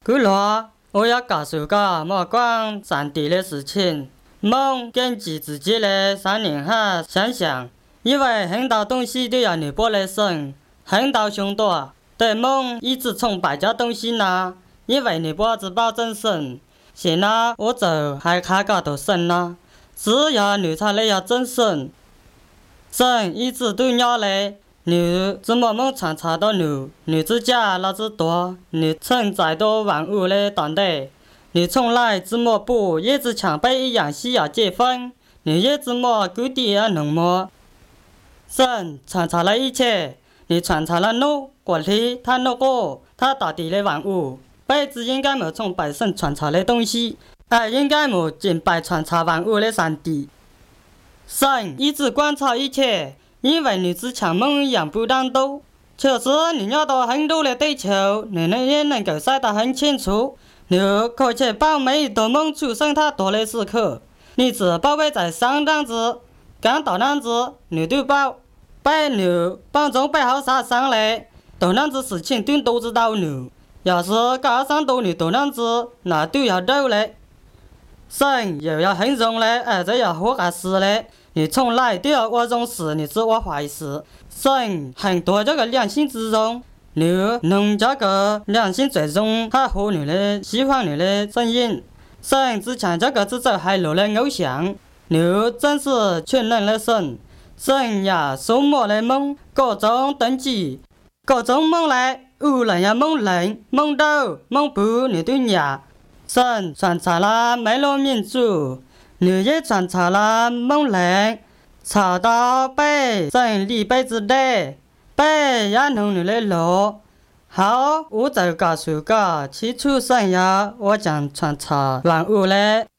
古来我要告诉个莫关上帝的事情，梦根据自己的3年后想想，以为很多东西都要你拨来神，很多凶多，对梦一直崇拜这东西呢，因为你拨只保证神，现在我就还看个到神呢，只要你才来要真神，神一直都鸟嘞。你怎么梦常查到你之家那只多，你存在多万物的当代，你从来怎么不也只像被一样需要结婚，你也怎么孤地而冷漠。神创造了一切，你创造了怒过去，他怒过，他大地的万物，辈子应该没崇拜神创造的东西，而应该没敬拜创造万物的上帝。神一直观察一切。因为你只像梦一样不当多，确实你要到很多的地球，你也能够晒得很清楚。你可确保每一朵梦出生它多的时刻，你只保卫在上档子、刚到档子，你都保。被你帮中背后杀伤嘞，到档子事情都知道你。要是搞上多你到档子，那都要走嘞。神又要很重嘞，而且要活个事嘞。你从来都要我种事，你只我坏事。神很多这个良心之中，你弄这个良心最终还和你的喜欢你的声音。神只像这个只走海路的偶像，你真是全能的神。神呀，数目的梦，各种等级，各种梦来，无论呀梦人、梦斗、梦不，你都呀。神创造了美罗民族。你也创造了梦人，朝到北神离北之地，北也弄你的路。好，我就告诉个起初神呀，我将创造万物嘞。